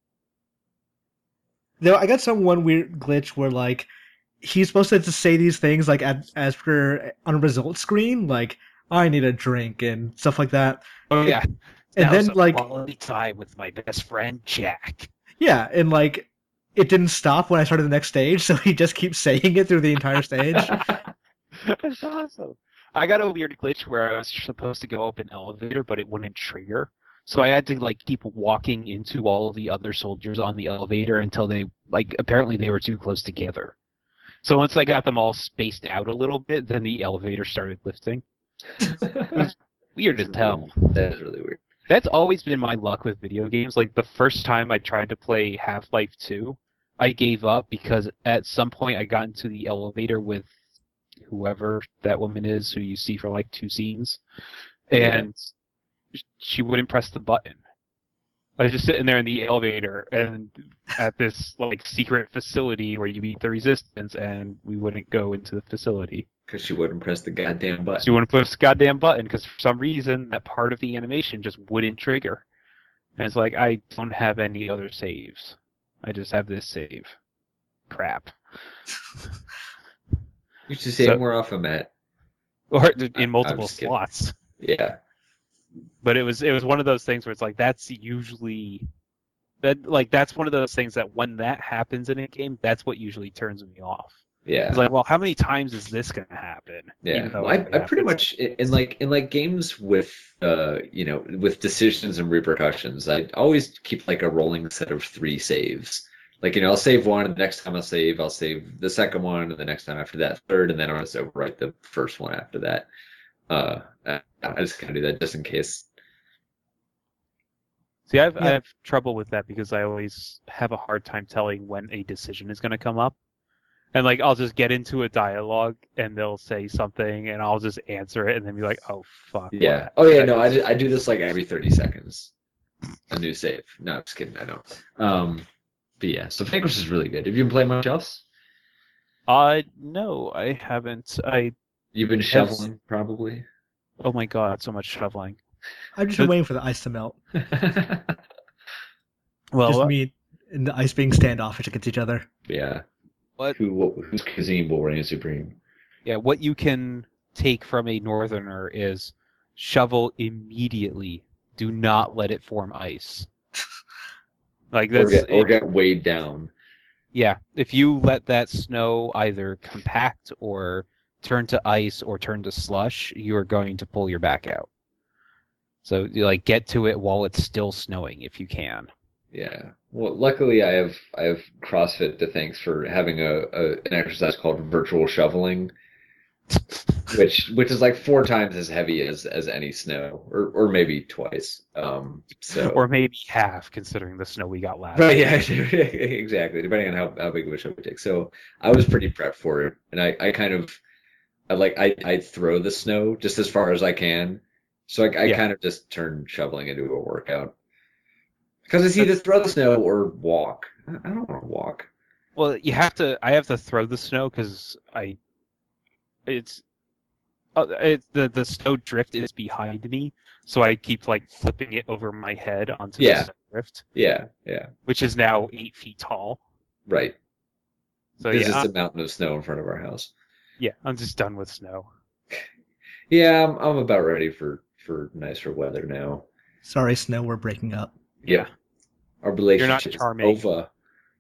Though I got some one weird glitch where like he's supposed to just say these things like as per on a result screen, like I need a drink and stuff like that. Oh yeah. And Now then some like quality time with my best friend Jack. yeah, and like it didn't stop when I started the next stage, so he just keeps saying it through the entire stage. That's awesome. I got a weird glitch where I was supposed to go up an elevator, but it wouldn't trigger. So I had to like keep walking into all of the other soldiers on the elevator until they apparently they were too close together. So once I got them all spaced out a little bit, then the elevator started lifting. Weird as hell. That is really weird. That's always been my luck with video games. Like the first time I tried to play Half-Life 2, I gave up because at some point I got into the elevator with whoever that woman is who you see for like 2 scenes, and she wouldn't press the button. I was just sitting there in the elevator and at this like secret facility where you meet the resistance, and we wouldn't go into the facility. Because she wouldn't press the goddamn button. She wouldn't push the goddamn button because for some reason that part of the animation just wouldn't trigger. And it's like, I don't have any other saves. I just have this save. Crap. You should say it more often, Matt. Or I'm in multiple just kidding. slots. Yeah. But it was one of those things where it's like that's usually that's one of those things that when that happens in a game, that's what usually turns me off. Yeah. It's like, well, how many times is this gonna happen? Yeah, Even though well, it I pretty happens. much in games with with decisions and repercussions, I always keep like a rolling set of 3 saves. Like I'll save one, and the next time I'll save the second one, and the next time after that, third, and then I'll just overwrite the first one after that. I just kind of do that just in case. See, I have trouble with that because I always have a hard time telling when a decision is going to come up. And like I'll just get into a dialogue and they'll say something and I'll just answer it and then be like, "Oh fuck." Yeah. Oh yeah. No, I do this like every 30 seconds. A new save. No, I'm just kidding. I don't. But yeah. So Vanquish is really good. Have you been playing much else? No, I haven't. You've been shoveling probably. Oh my god, so much shoveling. I've just been waiting for the ice to melt. Well, Just me and the ice being standoffish against each other. Yeah. What? Whose cuisine will reign supreme? Yeah, what you can take from a northerner is shovel immediately. Do not let it form ice. like Or that's get weighed down. Yeah, if you let that snow either compact or turn to ice or turn to slush, you are going to pull your back out. So you get to it while it's still snowing if you can. Yeah. Well, luckily I have CrossFit to thanks for having an exercise called virtual shoveling, which is like 4 times as heavy as any snow, or maybe twice. or maybe half considering the snow we got last. Right, yeah, exactly. Depending on how big of a shovel we take. So I was pretty prepped for it, and I throw the snow just as far as I can. So I kind of just turn shoveling into a workout. Because it's either throw the snow or walk. I don't want to walk. Well, I have to throw the snow because the snow drift is behind me, so I keep flipping it over my head onto the snow drift. Yeah. Which is now 8 feet tall. Right. So There's just a mountain of snow in front of our house. Yeah, I'm just done with snow. Yeah, I'm about ready for nicer weather now. Sorry, Snow, we're breaking up. Yeah, our You're not relationship is charming. over.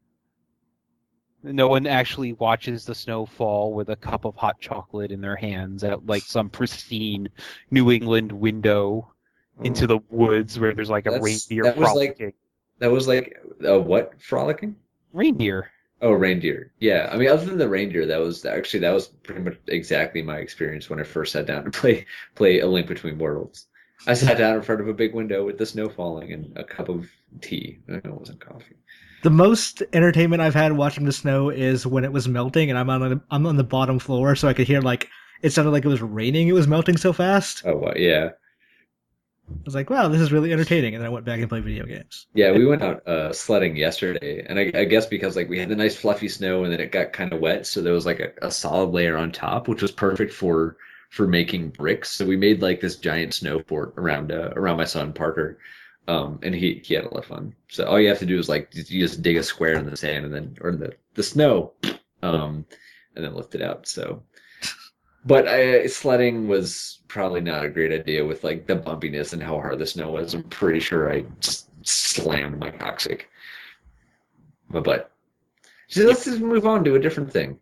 No one actually watches the snow fall with a cup of hot chocolate in their hands at like some pristine New England window into the woods where there's like a reindeer that was like frolicking. that was like what frolicking? Reindeer. Oh, reindeer. Yeah, I mean, other than the reindeer, that was pretty much exactly my experience when I first sat down to play A Link Between Worlds. I sat down in front of a big window with the snow falling and a cup of tea. I know it wasn't coffee. The most entertainment I've had watching the snow is when it was melting and I'm on the bottom floor, so I could hear like it sounded like it was raining. It was melting so fast. Oh, well, yeah. I was like, wow, this is really entertaining. And then I went back and played video games. Yeah, we went out sledding yesterday, and I guess because like we had the nice fluffy snow, and then it got kind of wet, so there was like a solid layer on top, which was perfect for making bricks. So we made like this giant snow fort around my son Parker, and he had a lot of fun. So all you have to do is like you just dig a square in the sand and then or in the snow, and then lift it out. So. But sledding was probably not a great idea with like the bumpiness and how hard the snow was. I'm pretty sure I just slammed my coccyx. But so let's just move on to a different thing.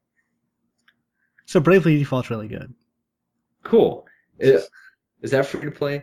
So Bravely Default's really good. Cool. Is that free to play?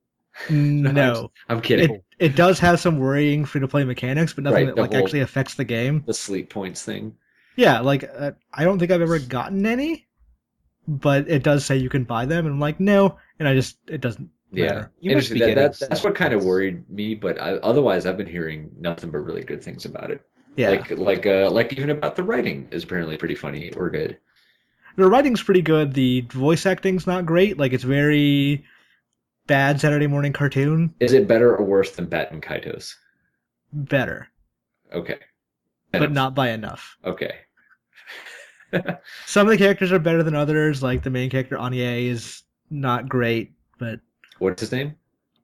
No. I'm kidding. It does have some worrying free-to-play mechanics, but nothing Right, that like actually affects the game. The sleep points thing. Yeah, like I don't think I've ever gotten any. But it does say you can buy them, and I'm like, no, and it doesn't matter. Yeah, interesting. That's what kind of worried me, but otherwise I've been hearing nothing but really good things about it. Yeah, like even about the writing is apparently pretty funny or good. the writing's pretty good. The voice acting's not great. Like it's very bad Saturday morning cartoon. Is it better or worse than Baten Kaitos? Better, Okay, but not by enough. Okay. Some of the characters are better than others. Like the main character Anya is not great, but What's his name?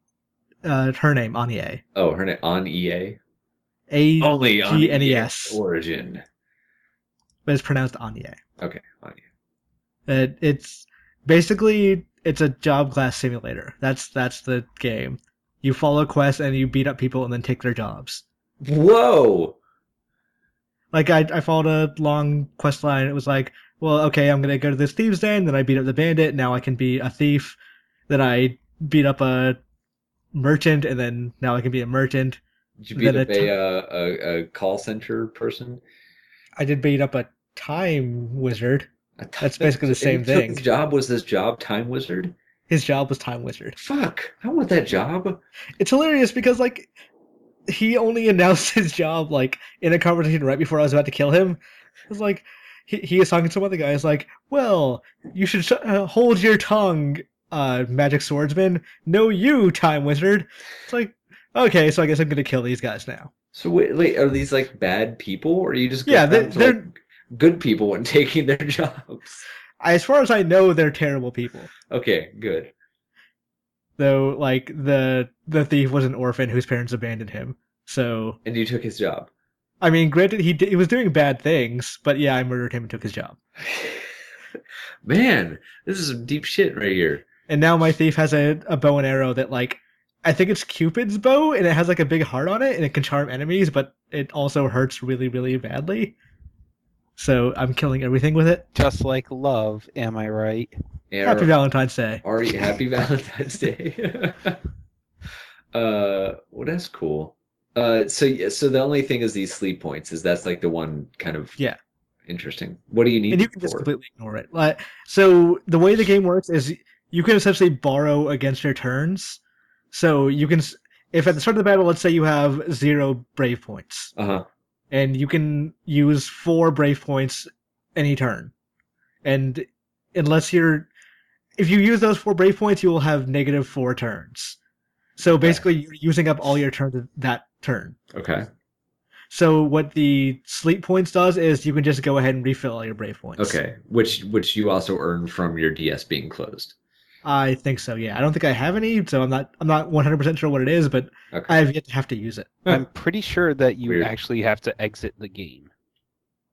her name Anya. Oh, her name on EA. A Only on G N E EA S, Origin. but it's pronounced Anya. Okay, Anya. It's basically it's a job class simulator. That's the game. You follow quests and you beat up people and then take their jobs. Whoa! Like I followed a long quest line. It was like, well, okay, I'm gonna go to this thieves' den. Then I beat up the bandit. Now I can be a thief. Then I beat up a merchant, and then now I can be a merchant. Did you beat up a call center person? I did beat up a time wizard. That's basically the same thing. His job was this job, Time Wizard? His job was time wizard. Fuck! I want that job. It's hilarious because like he only announced his job like in a conversation right before I was about to kill him. It was like he is talking to some other guy. It's like, well, you should hold your tongue, magic swordsman. No, you, time wizard. It's like, okay, so I guess I'm gonna kill these guys now. So wait, are these like bad people, or are you just they're like, good people when taking their jobs? As far as I know, they're terrible people. Okay, good. Though, like the thief was an orphan whose parents abandoned him. So, And you took his job. I mean, granted, he was doing bad things, but yeah, I murdered him and took his job. Man, this is some deep shit right here. And now my thief has a bow and arrow that like I think it's Cupid's bow, and it has like a big heart on it, and it can charm enemies, but it also hurts really, really badly. So I'm killing everything with it. Just like love, am I right? Yeah, Happy Valentine's Day. Happy Valentine's Day. Well, that's cool. So the only thing is these sleep points. Is that's like the one kind of interesting. What do you need? And you can just completely ignore it. So the way the game works is you can essentially borrow against your turns. So you can, if at the start of the battle, let's say you have 0 brave points, and you can use 4 brave points any turn, and if you use those 4 brave points, you will have -4 turns. So basically, you're using up all your turns that turn. Okay. So what the sleep points does is you can just go ahead and refill all your brave points. Okay, which you also earn from your DS being closed. I think so. Yeah, I don't think I have any, so I'm not 100% sure what it is, but I have yet to have to use it. I'm pretty sure that you Weird. actually have to exit the game.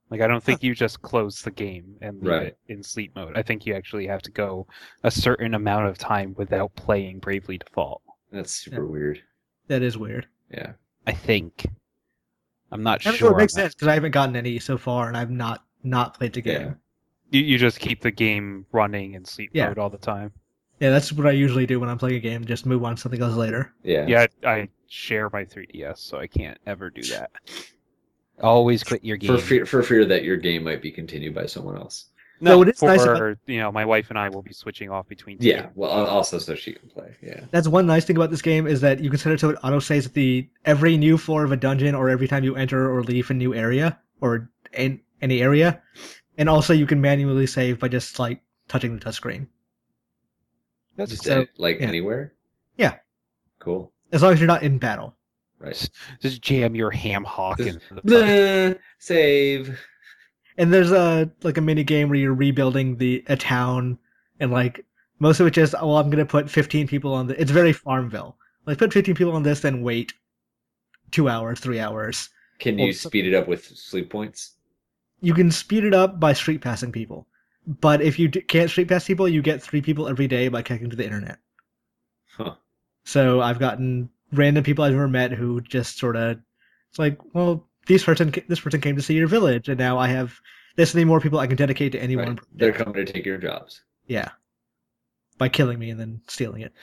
Like I don't think you just close the game and leave Right. it in sleep mode. I think you actually have to go a certain amount of time without playing Bravely Default. That's super weird. That is weird. Yeah. I think. I'm not I mean, sure. it makes sense because I haven't gotten any so far, and I've not played the game. You just keep the game running in sleep Yeah. mode all the time. Yeah, that's what I usually do when I'm playing a game. Just move on to something else later. Yeah. Yeah, I share my 3DS, so I can't ever do that. Always quit your game. For fear that your game might be continued by someone else. No, it is for nice about- my wife and I will be switching off between. two Yeah. games. Well, also so she can play. Yeah. That's one nice thing about this game is that you can set it so it autosaves at every new floor of a dungeon or every time you enter or leave a new area or in any area, and also you can manually save by just like touching the touchscreen. That's Just so- like yeah. anywhere. Yeah. Cool. As long as you're not in battle. Right. Just jam your ham hock into the Save. And there's a mini game where you're rebuilding a town, and like most of it just I'm gonna put 15 people on it's very Farmville. Like put 15 people on this, then wait 2 hours, 3 hours. Can you speed it up with sleep points? You can speed it up by street passing people, but if you can't street pass people, you get 3 people every day by connecting to the internet. Huh. So I've gotten random people I've never met who just sort of it's like, well, this person came to see your village, and now I have this many more people I can dedicate to any Right. one. They're coming to take your jobs. Yeah. By killing me and then stealing it.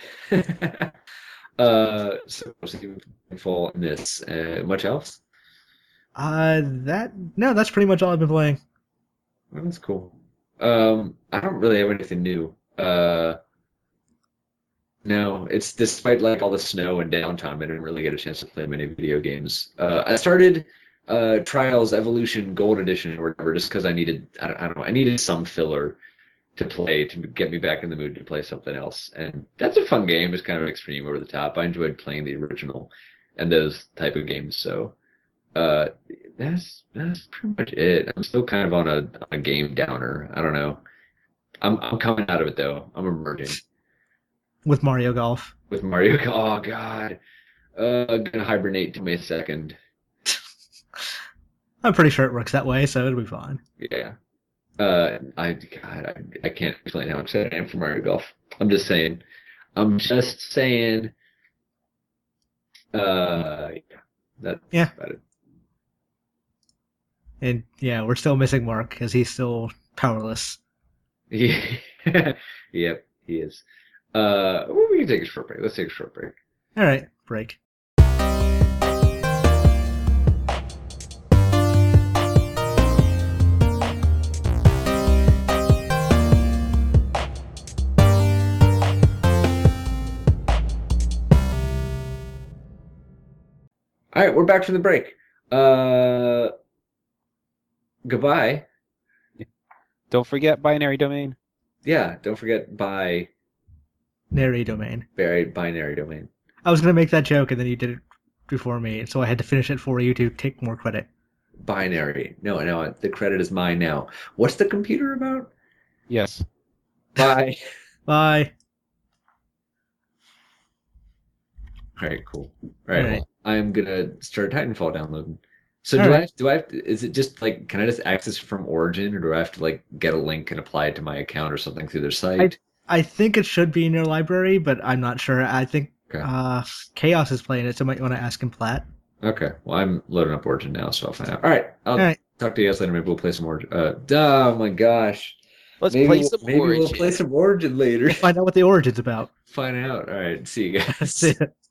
So full in this. Much else? That's pretty much all I've been playing. Well, that's cool. I don't really have anything new. No, it's despite like all the snow and downtime, I didn't really get a chance to play many video games. I started Trials Evolution Gold Edition or whatever just because I needed I needed some filler to play to get me back in the mood to play something else. And that's a fun game. It's kind of extreme over the top. I enjoyed playing the original and those type of games. So that's pretty much it. I'm still kind of on a game downer. I don't know. I'm coming out of it though. I'm emerging. With Mario Golf. With Mario. Oh God. I'm gonna hibernate to May 2nd. I'm pretty sure it works that way, so it'll be fine. Yeah. I can't explain how excited I am for Mario Golf. I'm just saying. That's Yeah. about it. And yeah, we're still missing Mark because he's still powerless. Yep, he is. Well, we can take a short break. Let's take a short break. All right, break. All right, we're back from the break. Goodbye. Don't forget binary domain. Yeah, don't forget Binary domain. binary domain. I was gonna make that joke, and then you did it before me, so I had to finish it for you to take more credit. Binary. No, the credit is mine now. What's the computer about? Yes. Bye. Bye. All right, cool. All right, All right. well, I'm gonna start Titanfall downloading. So All do right. I have to, is it just like, can I just access it from Origin, or do I have to like get a link and apply it to my account or something through their site? I think it should be in your library, but I'm not sure. I think Okay. Chaos is playing it, so might want to ask him Platt. Okay. Well, I'm loading up Origin now, so I'll find out. All right. I'll All right. talk to you guys later. Maybe we'll play some Origin. Oh my gosh. Let's Maybe play we'll- some maybe Origin. we'll play some Origin later. Find out what the origin's about. Find out. All right. See you guys. See ya.